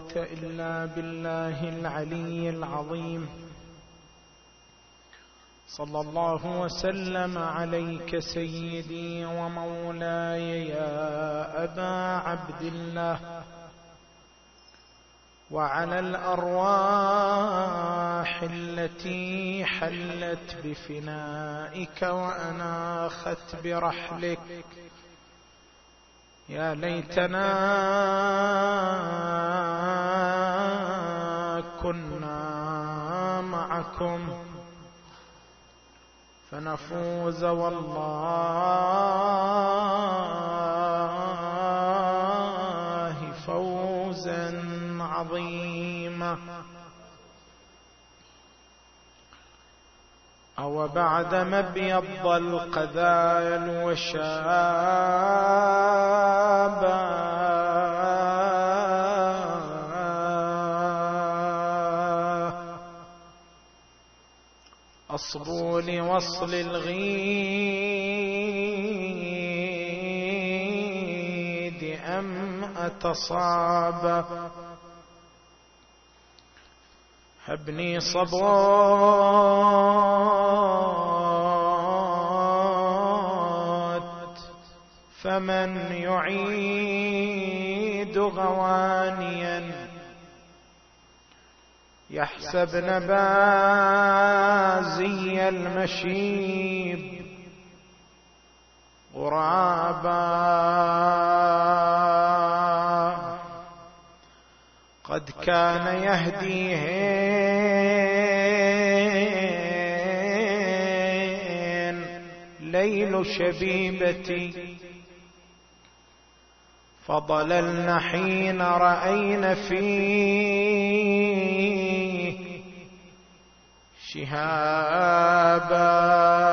قوة إلا بالله العلي العظيم. صلى الله وسلم عليك سيدي ومولاي يا أبا عبد الله، وعلى الأرواح التي حلت بفنائك وأناخت برحلك. يا ليتنا كنا معكم فنفوز والله فوزا عظيما. أو بعد ما ابيض القذايا الوشابا أصبو لوصل الغيد أم أتصاب. هبني صبوت فمن يعيد غوانيا يحسب نبازي المشيب غرابا. قد كان يهديهن ليل شبيبتي فضللن حين رأين فيه شهابا.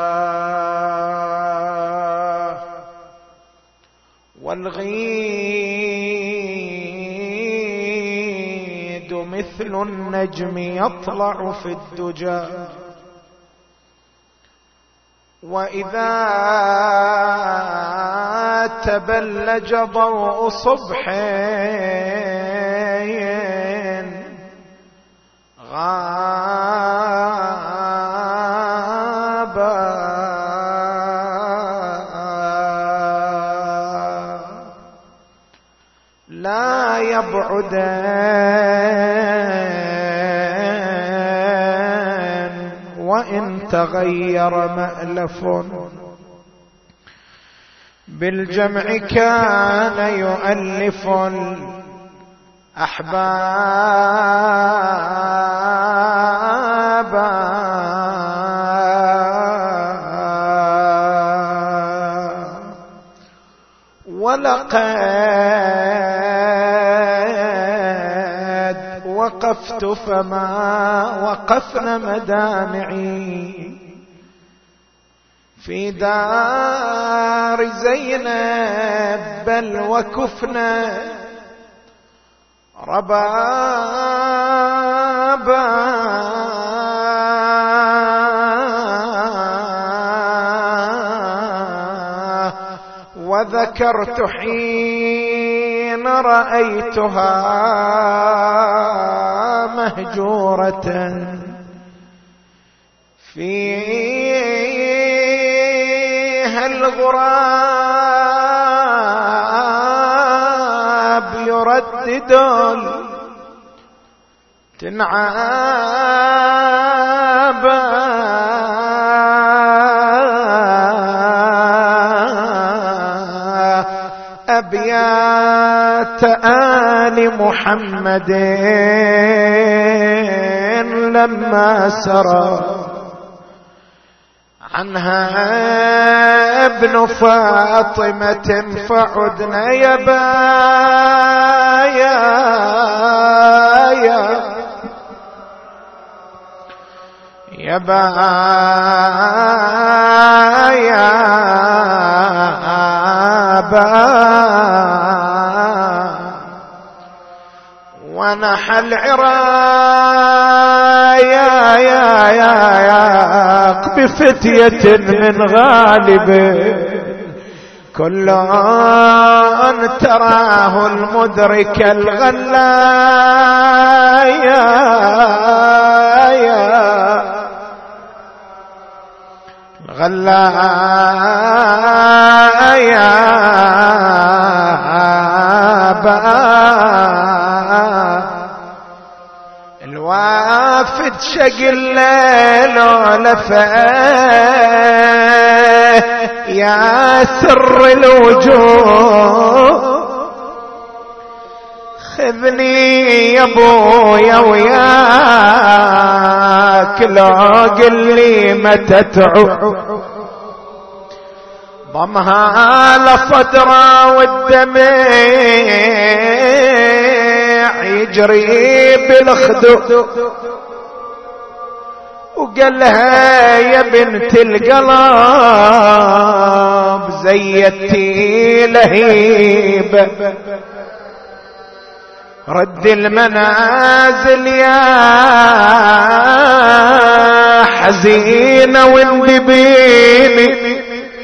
والغيد مثل النجم يطلع في الدجى، وإذا تبلج ضوء صبح غاب. لا يبعدن وإن تغير مألف بالجمع كان يؤلف الأحباب. ولقد وقفت فما وقفن مدامعي في دار زينب بل وكفنا ربابا. وذكرت حين رأيتها مهجورة فيها الغراب يردد تنعابا. أبيات آل محمد لما سرى عنها ابن فاطمة فعدنا يبايا ونحى العراق بفتية من غالب كل تراه المدرك الغلايا الغلايا الوافد شق الليل ولفه يا سر الوجود خذني يا ابويا وياك لو قل لي متى تعود ضمها لصدره والدمع يجري بالخدود وقال لها يا بنت القلب زيتي لهيبة رد المنازل يا حزينة واندبيني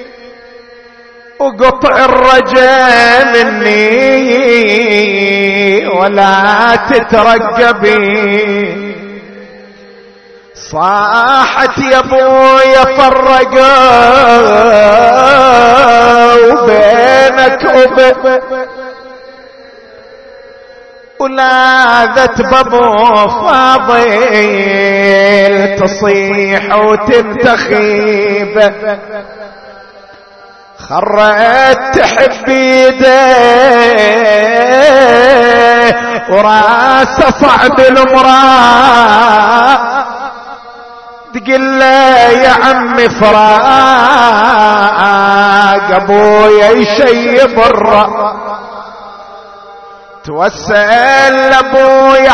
وقطع الرجاء مني ولا تترقبي صاحت يا ابويا فرقوا بينك وبين ولاذت بابو فاضل تصيح وتنتخيب خرت تحب يديه وراسه صعب المراه تقول له يا عمي فراق ابويا يشيب الرأ توسل لابويا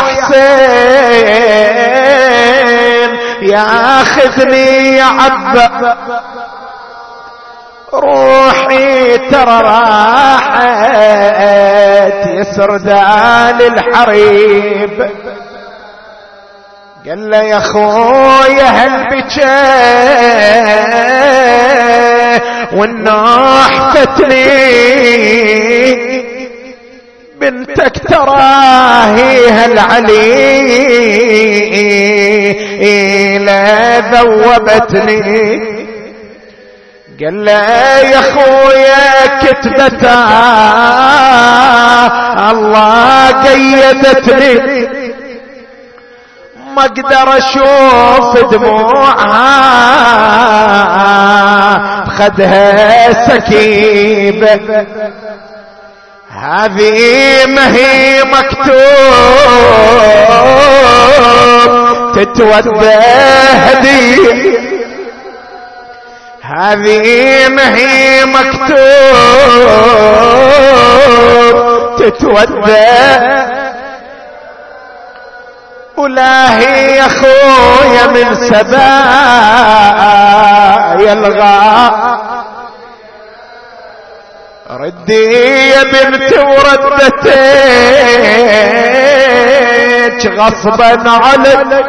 حسين ياخذني يا عبا روحي ترى راحت يسر دال الحريب قال له يا خويا هل بكى والنوح فتني بنتك تراهيها العلي لا ذوبتني قال له يا خويا كتبتها الله قيدتني ما اقدر اشوف دموعها بخدها سكيبة هذه ما هي مكتوب تتودى هدية هذه ما هي مكتوب تتودى ولا هي يا خويا من سبايا الغاء ردي يا بنت وردتك غصبا عليك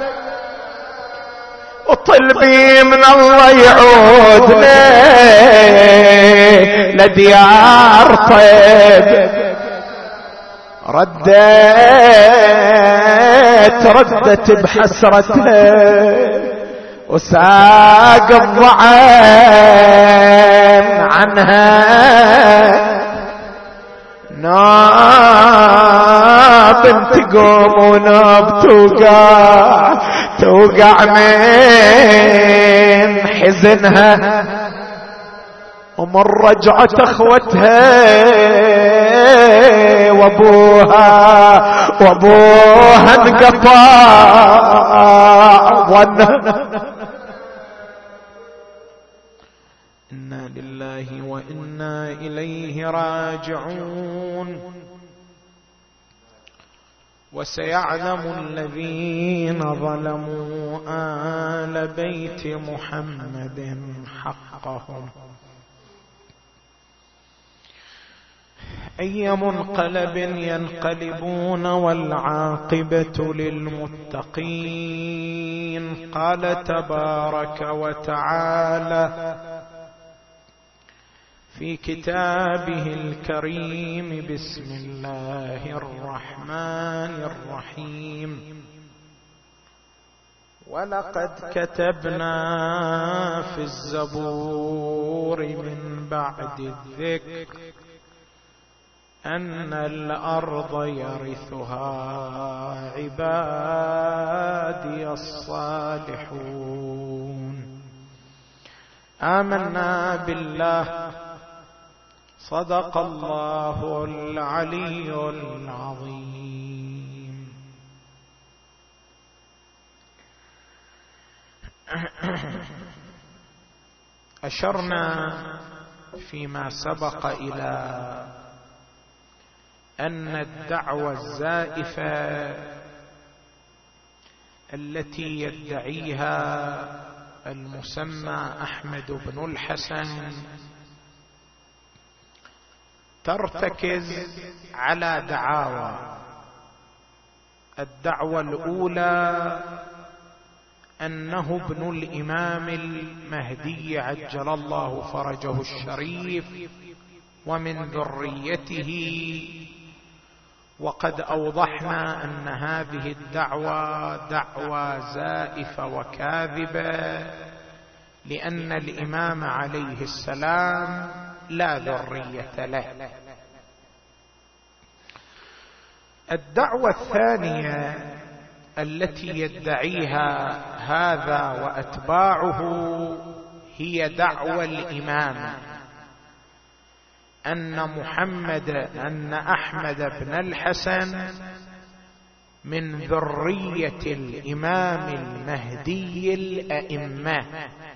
وطلبي من الله يعودنا لديار طيب ردت بحسرتها وساق الضعان عنها ناب تقوم وناب توقع من حزنها ومن رجعت اخوتها وابوها انقطع ظنها. إنا لله وإنا إليه راجعون. وسيعلم الذين ظلموا آل بيت محمد حقهم أي منقلب ينقلبون والعاقبة للمتقين. قال تبارك وتعالى في كتابه الكريم. بسم الله الرحمن الرحيم. ولقد كتبنا في الزبور من بعد الذكر أن الأرض يرثها عبادي الصالحون. آمنا بالله. صدق الله العلي العظيم. أشرنا فيما سبق إلى أن الدعوة الزائفة التي يدعيها المسمى أحمد بن الحسن ترتكز على دعاوى. الدعوة الأولى أنه ابن الإمام المهدي عجل الله فرجه الشريف ومن ذريته، وقد أوضحنا أن هذه الدعوة دعوة زائفة وكاذبة، لأن الإمام عليه السلام لا ذرية له. الدعوة الثانية التي يدعيها هذا وأتباعه هي دعوى الإمامة، أن أحمد بن الحسن من ذرية الإمام المهدي الأئمة.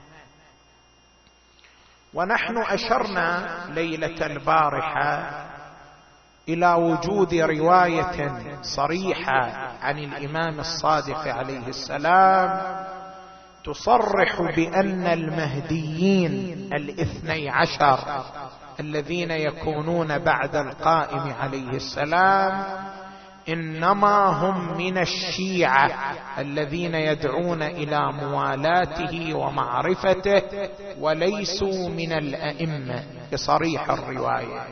ونحن أشرنا ليلة البارحة إلى وجود رواية صريحة عن الإمام الصادق عليه السلام تصرح بأن المهديين 12 الذين يكونون بعد القائم عليه السلام إنما هم من الشيعة الذين يدعون إلى موالاته ومعرفته، وليسوا من الأئمة بصريح الرواية.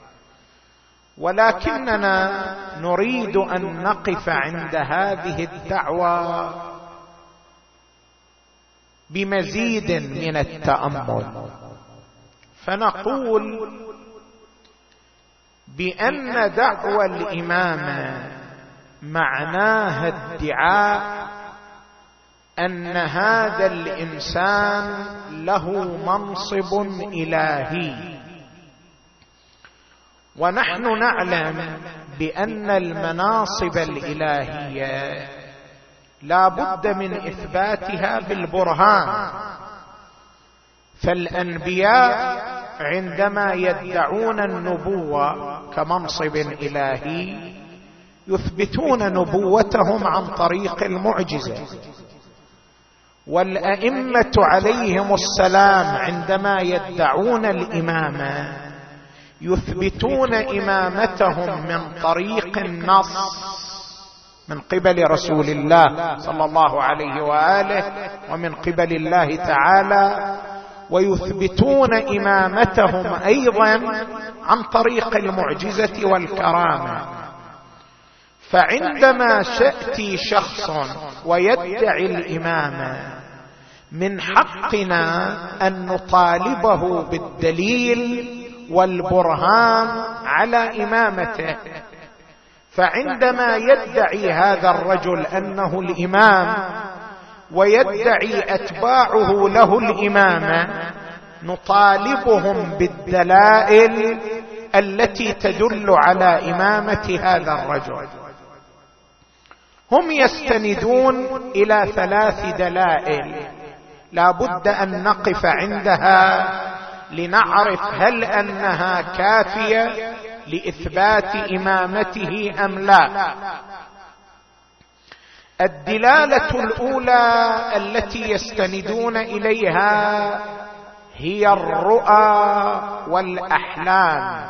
ولكننا نريد أن نقف عند هذه الدعوة بمزيد من التأمل، فنقول بأن دعوى الإمامة معناها ادعاء أن هذا الإنسان له منصب إلهي. ونحن نعلم بأن المناصب الإلهية لا بد من إثباتها بالبرهان. فالأنبياء عندما يدعون النبوة كمنصب إلهي يثبتون نبوتهم عن طريق المعجزة، والأئمة عليهم السلام عندما يدعون الإمامة يثبتون إمامتهم من طريق النص من قبل رسول الله صلى الله عليه وآله ومن قبل الله تعالى، ويثبتون إمامتهم أيضا عن طريق المعجزة والكرامة. فعندما يأتي شخص ويدعي الإمامة من حقنا أن نطالبه بالدليل والبرهان على إمامته. فعندما يدعي هذا الرجل أنه الإمام ويدعي أتباعه له الإمامة نطالبهم بالدلائل التي تدل على إمامة هذا الرجل. هم يستندون إلى 3 دلائل لا بد أن نقف عندها لنعرف هل أنها كافية لإثبات إمامته أم لا. الدلالة الأولى التي يستندون إليها هي الرؤى والأحلام،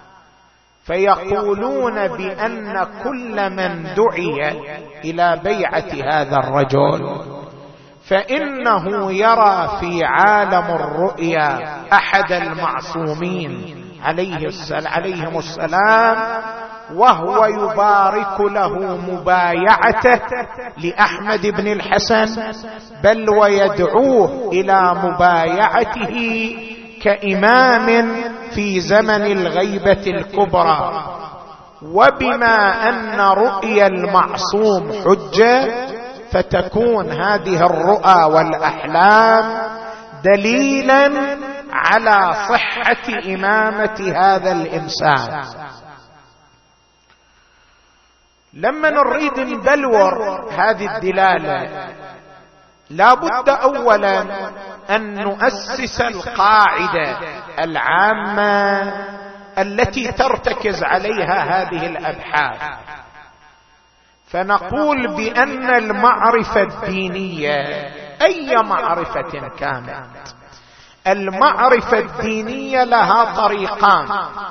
فيقولون بأن كل من دعي إلى بيعة هذا الرجل فإنه يرى في عالم الرؤيا أحد المعصومين عليهم السلام وهو يبارك له مبايعته لأحمد بن الحسن، بل ويدعوه إلى مبايعته كإمام في زمن الغيبة الكبرى. وبما أن رؤيا المعصوم حجة، فتكون هذه الرؤى والأحلام دليلا على صحة إمامة هذا الإنسان. لما نريد نبلور هذه الدلالة لا بد أولا أن نؤسس القاعدة العامة التي ترتكز عليها هذه الأبحاث، فنقول بأن المعرفة الدينية أي معرفة كانت، المعرفة الدينية لها طريقان: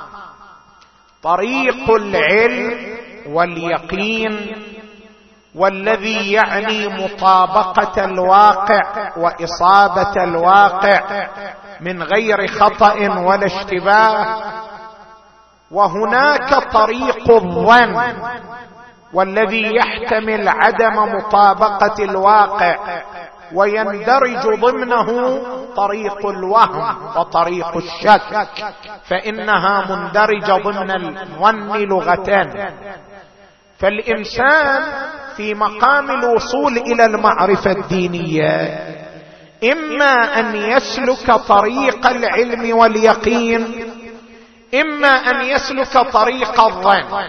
طريق العلم واليقين، والذي يعني مطابقة الواقع وإصابة الواقع من غير خطأ ولا اشتباه، وهناك طريق الظن والذي يحتمل عدم مطابقة الواقع ويندرج ضمنه طريق الوهم وطريق الشك، فإنها مندرجة ضمن الظن لغة. فالإنسان في مقام الوصول إلى المعرفة الدينية إما أن يسلك طريق العلم واليقين، إما أن يسلك طريق الظن.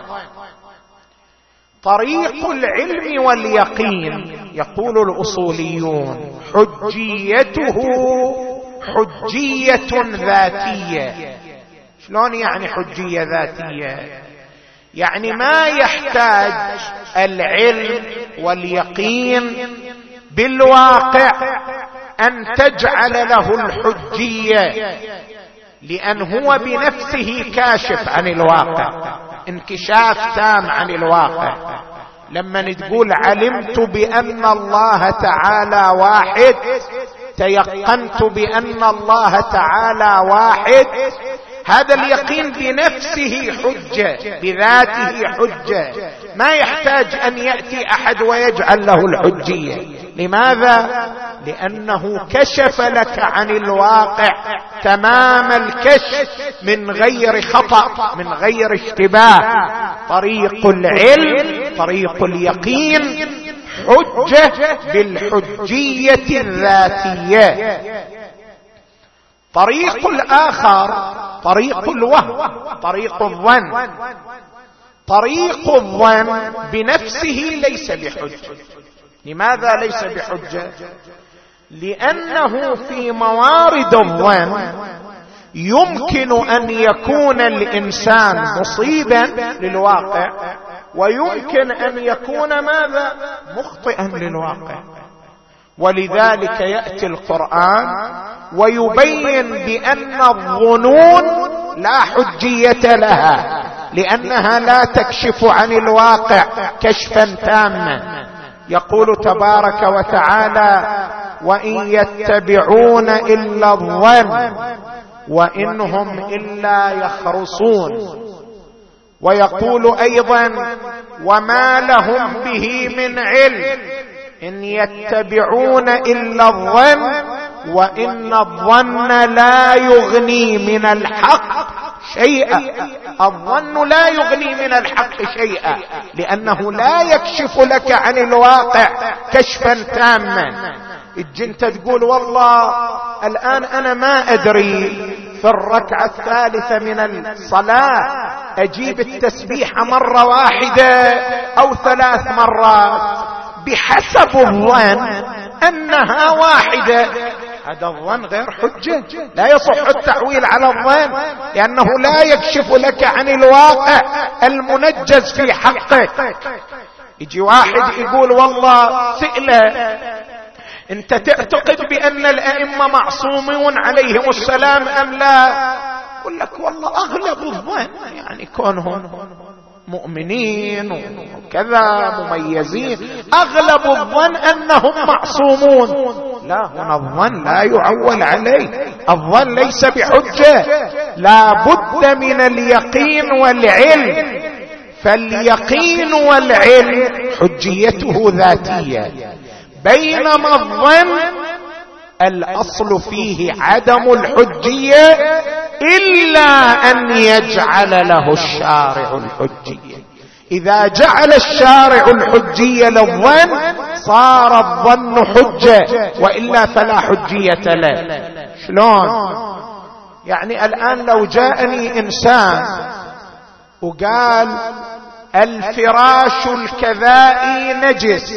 طريق العلم واليقين يقول الأصوليون حجيته حجية ذاتية. شلون يعني حجية ذاتية؟ يعني ما يحتاج العلم واليقين بالواقع أن تجعل له الحجية، لأن هو بنفسه كاشف عن الواقع، انكشاف تام عن الواقع. لما تقول علمت بأن الله تعالى واحد، تيقنت بأن الله تعالى واحد، هذا اليقين بنفسه حجة، بذاته حجة، ما يحتاج أن يأتي أحد ويجعل له الحجية. لماذا؟ لأنه كشف لك عن الواقع تمام الكشف من غير خطأ من غير اشتباه. طريق العلم طريق اليقين حجة بالحجية الذاتية. طريق الآخر طريق الوهم طريق الظن. طريق الظن بنفسه ليس بحجة. لماذا ليس بحجة؟ لأنه في موارد الظن يمكن أن يكون الإنسان مصيبا للواقع، ويمكن أن يكون ماذا؟ مخطئا للواقع. ولذلك يأتي القرآن ويبين بأن الظنون لا حجية لها، لأنها لا تكشف عن الواقع كشفا تاما. يقول تبارك وتعالى وإن يتبعون إلا الظن وإنهم إلا يخرصون. ويقول أيضا وما لهم به من علم إن يتبعون إلا الظن وإن الظن لا يغني من الحق شيئا. الظن لا يغني من الحق شيئا، لأنه لا يكشف لك عن الواقع كشفا تاما. انت تقول والله الآن أنا ما أدري في الركعة الثالثة من الصلاة أجيب التسبيح مرة واحدة أو 3 مرات، بحسب الظن أنها واحدة. هذا الظن غير حجة، لا يصح التعويل على الظن، لأنه لا يكشف لك عن الواقع المنجز في حقك. يجي واحد يقول والله سئلة انت تعتقد بأن الأئمة معصومون عليهم السلام أم لا؟ يقول لك والله أغلب الظن يعني كونهم مؤمنين وكذا مميزين، أغلب الظن أنهم معصومون. لا، هنا الظن لا يعول عليه، الظن ليس بحجة، لا بد من اليقين والعلم، فاليقين والعلم حجيته ذاتية، بينما الظن الأصل فيه عدم الحجية إلا أن يجعل له الشارع الحجية. إذا جعل الشارع الحجية للظن صار الظن حجة، وإلا فلا حجية له. شلون؟ يعني الآن لو جاءني إنسان وقال الفراش الكذائي نجس،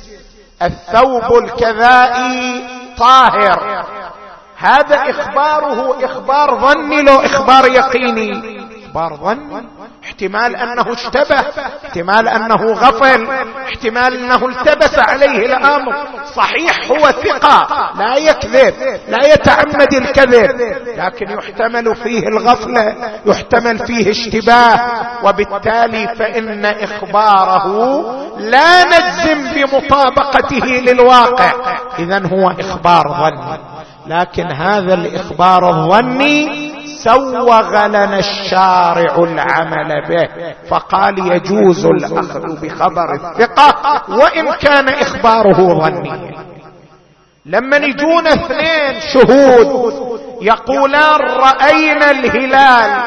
الثوب الكذائي طاهر، هذا إخباره إخبار ظني لو إخبار يقيني؟ إخبار ظني. احتمال أنه اشتبه، احتمال أنه غفل، احتمال أنه التبس عليه الأمر. صحيح هو ثقة لا يكذب، لا يتعمد الكذب، لكن يحتمل فيه الغفلة، يحتمل فيه اشتباه، وبالتالي فإن إخباره لا نجزم بمطابقته للواقع، إذن هو إخبار ظني. لكن هذا الإخبار الظني سوغ لنا الشارع العمل به، فقال يجوز الأخذ بخبر الثقة وإن كان إخباره ظني. لما يجون اثنين شهود يقولان رأينا الهلال،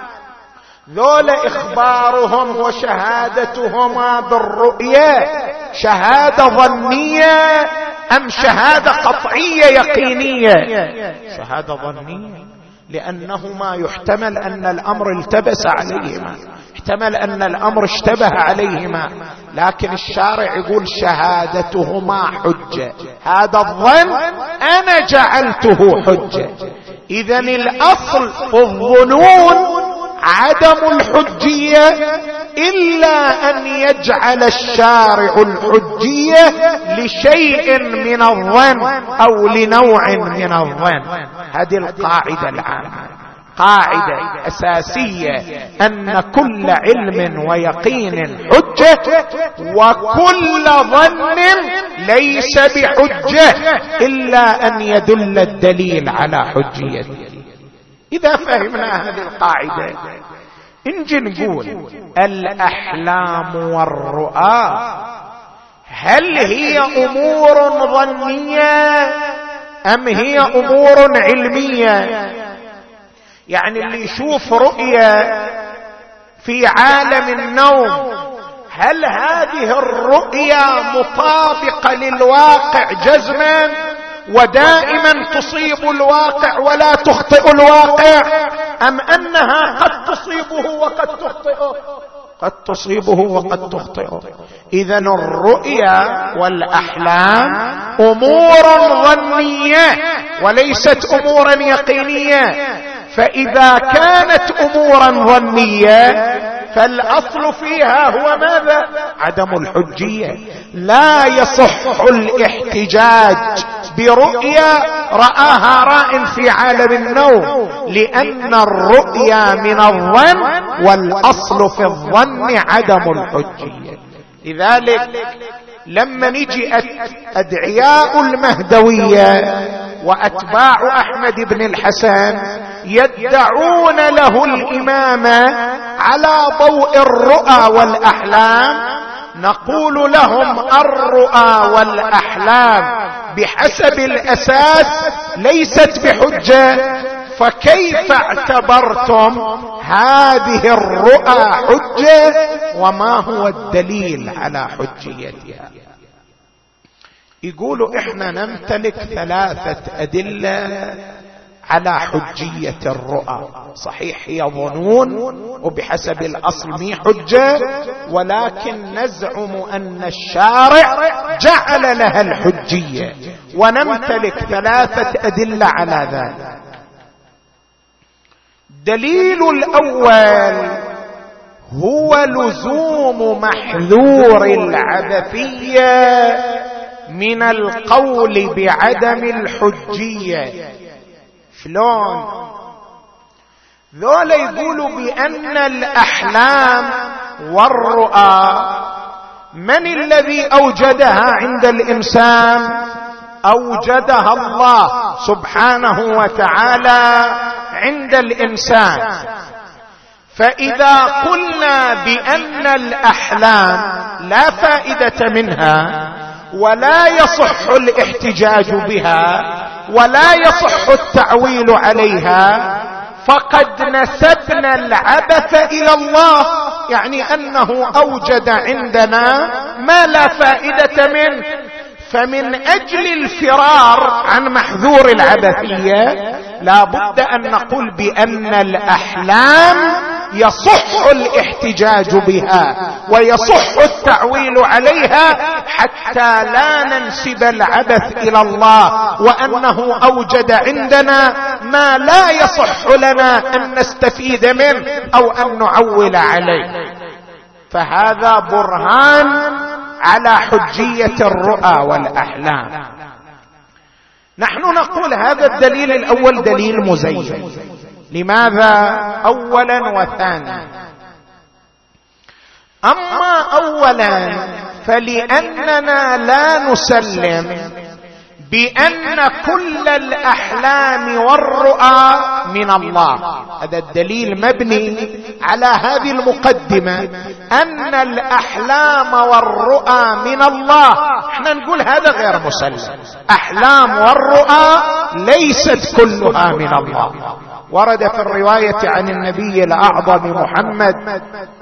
ذول إخبارهم وشهادتهما بالرؤية شهادة ظنية أم شهادة قطعية يقينية؟ شهادة ظنية، لأنهما يحتمل أن الأمر التبس عليهما، يحتمل أن الأمر اشتبه عليهما، لكن الشارع يقول شهادتهما حجة، هذا الظن أنا جعلته حجة. إذن الأصل في الظنون عدم الحجية إلا أن يجعل الشارع الحجية لشيء من الظن أو لنوع من الظن. هذه القاعدة العامة، قاعدة أساسية، أن كل علم ويقين حجة، وكل ظن ليس بحجة إلا أن يدل الدليل على حجيته. إذا فهمنا هذه القاعدة نجي نقول الأحلام والرؤى هل هي أمور ظنية أم هي أمور علمية؟ يعني اللي يشوف رؤية في عالم النوم، هل هذه الرؤية مطابقة للواقع جزما ودائما تصيب الواقع ولا تخطئ الواقع، أم أنها قد تصيبه وقد تخطئه؟ قد تصيبه وقد تخطئه. إذن الرؤيا والأحلام أمور ظنية وليست أمورا يقينية، فإذا كانت أمورا ظنية فالأصل فيها هو ماذا؟ عدم الحجية. لا يصح الاحتجاج برؤيا رآها راء في عالم النوم، لأن الرؤيا من الظن والأصل في الظن عدم الحجية. لذلك لما نجي أدعياء المهدوية وأتباع أحمد بن الحسن يدعون له الإمامة على ضوء الرؤى والأحلام، نقول لهم الرؤى والأحلام بحسب الأساس ليست بحجة، فكيف اعتبرتم هذه الرؤى حجة وما هو الدليل على حجيتها؟ يقولوا احنا نمتلك 3 أدلة على حجية الرؤى. صحيح هي ظنون وبحسب الأصل مي حجة، ولكن نزعم أن الشارع جعل لها الحجية، ونمتلك 3 أدلة على ذلك. دليل الأول هو لزوم محذور العبثية من القول بعدم الحجية. شلون؟ ذولا يقولوا بأن الأحلام والرؤى من الذي أوجدها عند الإنسان؟ أوجدها الله سبحانه وتعالى عند الإنسان. فإذا قلنا بأن الأحلام لا فائدة منها ولا يصح الاحتجاج بها ولا يصح التعويل عليها، فقد نسبنا العبث إلى الله، يعني أنه أوجد عندنا ما لا فائدة منه. فمن أجل الفرار عن محذور العبثية لا بد أن نقول بأن الأحلام يصح الاحتجاج بها ويصح التعويل عليها، حتى لا ننسب العبث إلى الله، وأنه أوجد عندنا ما لا يصح لنا أن نستفيد منه أو أن نعول عليه. فهذا برهان على حجية الرؤى والأحلام. نحن نقول هذا الدليل الأول دليل مزين. لماذا أولا وثانيا؟ أما أولا فلأننا لا نسلم بأن كل الأحلام والرؤى من الله. هذا الدليل مبني على هذه المقدمة أن الأحلام والرؤى من الله. احنا نقول هذا غير مسلم، أحلام والرؤى ليست كلها من الله. ورد في الرواية عن النبي الأعظم محمد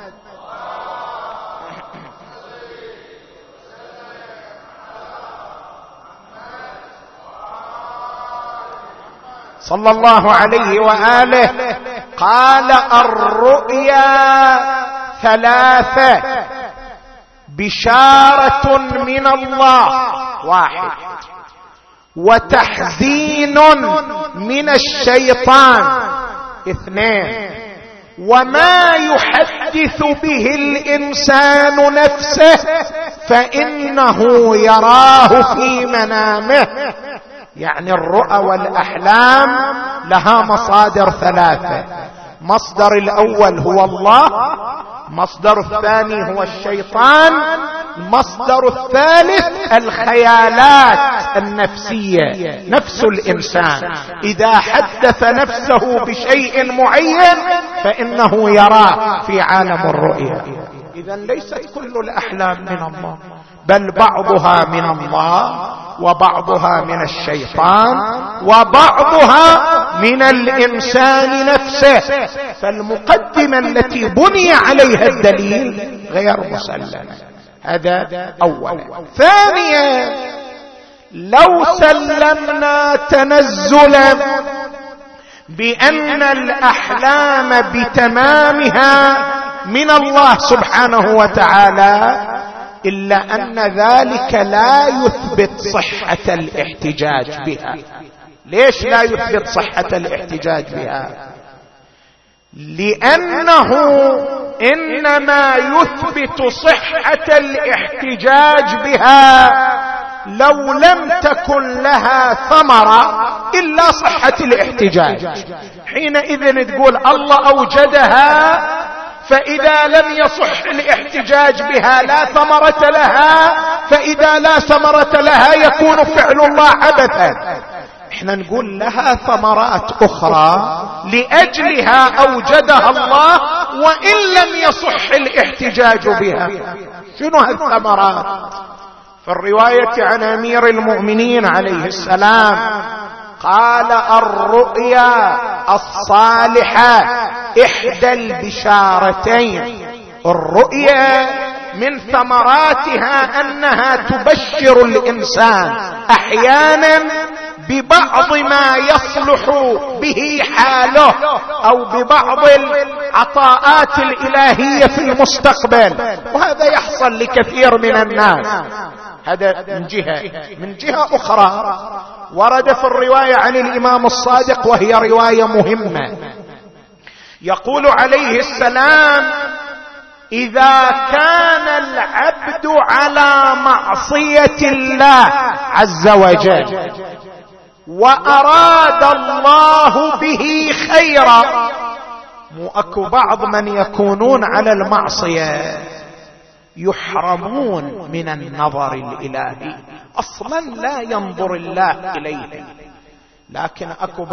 صلى الله عليه وآله قال: الرؤيا ثلاثة، بشارة من الله واحد، وتحزين من الشيطان اثنين، وما يحدث به الإنسان نفسه فإنه يراه في منامه. يعني الرؤى والأحلام لها مصادر ثلاثة: مصدر الأول هو الله، مصدر الثاني هو الشيطان، المصدر الثالث الخيالات النفسية، نفس الإنسان إذا حدث نفسه بشيء معين فإنه يراه في عالم الرؤيا. إذن ليست كل الأحلام من الله، بل بعضها من الله وبعضها من الشيطان وبعضها من الإنسان نفسه. فالمقدمة التي بني عليها الدليل غير مسلمة. هذا أولا. ثانيا، لو سلمنا تنزلا بأن الأحلام بتمامها من الله سبحانه وتعالى، إلا أن ذلك لا يثبت صحة الاحتجاج بها. ليش لا يثبت صحة الاحتجاج بها؟ لأنه إنما يثبت صحة الاحتجاج بها لو لم تكن لها ثمرة إلا صحة الاحتجاج. حينئذ تقول الله أوجدها، فإذا لم يصح الاحتجاج بها لا ثمرة لها، فإذا لا ثمرة لها يكون فعل الله عبثا. احنا نقول لها ثمرات أخرى لأجلها أوجدها الله وإن لم يصح الاحتجاج بها. شنو هالثمرات؟ في الرواية عن أمير المؤمنين عليه السلام قال: الرؤيا الصالحة إحدى البشارتين. الرؤيا من ثمراتها أنها تبشر الإنسان أحيانا ببعض ما يصلح به حاله أو ببعض العطاءات الإلهية في المستقبل، وهذا يحصل لكثير من الناس. هذا من جهة. من جهة أخرى ورد في الرواية عن الإمام الصادق، وهي رواية مهمة، يقول عليه السلام: إذا كان العبد على معصية الله عز وجل وأراد الله به خيرا، مو اكو بعض من يكونون على المعصية يحرمون من النظر الإلهي، أصلا لا ينظر الله إليه، لكن أكو